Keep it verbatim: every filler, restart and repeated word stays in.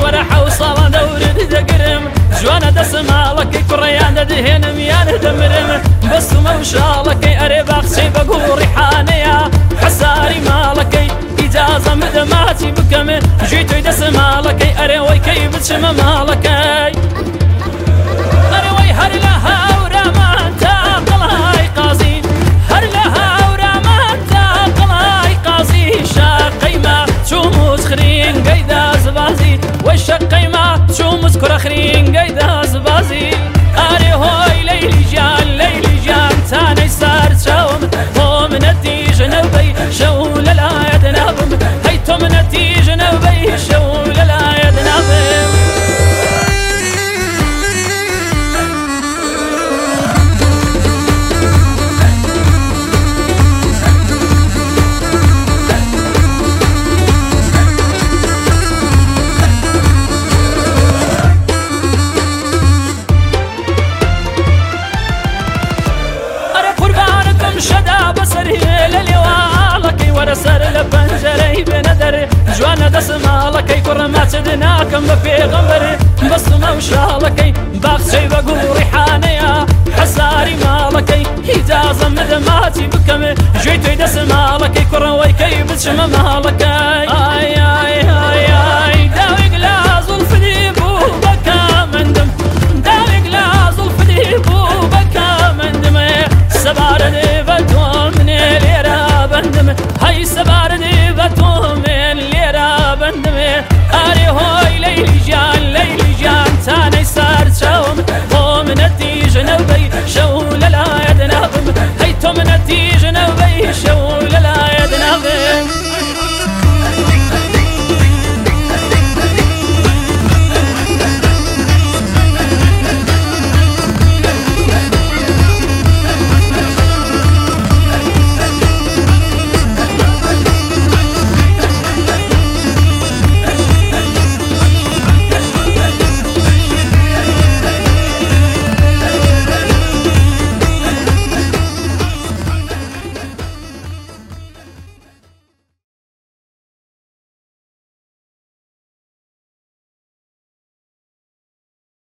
وەرە حەو ساڵان دەورت دەگرم جوانە دەسماڵەکەی کوڕیان دەدهێنم یان دەمرم بەستومە و شاڵەکەی ئەرێ باخچەی بەگوڵی حانەیە حەساری ماڵەکەی ئیجازەم بدە ماچی بکەم ژووی تۆی دەسماڵەکەی ئەرێ وەی کەی بچمە ماڵەکەی ئەرێ وەی هەر لە هاورامان تا قەڵای قازی هەر لە هاورامان تا قەڵای قازی شاقەیما چووموس خرینگەی دازبازی وەی شەقەیما چووموس کوڕە خرینگەی دازبازی ئەرێ هۆی لەیلی ژیان لەیلی ژیان تانەی سار چاوم تۆ منەتی ژنەبەی شەو لەلایەت نابم هەی تۆ منەتی ژنەبەی شەو لەلایەت نابم سەر لە پەنجەرەی بێنە دەرێ جوانە دەسماڵەکەی کوڕەماچت ناکەم بە پێغەمبەر بەستومە و شاڵەکەی باخچەی بەگوڵی حانەیە حەساری ماڵەکەی ئیجازەم بدە ماچی بکەم ژووی تۆی دەسماڵەکەی کوڕەوەی کەی بچمە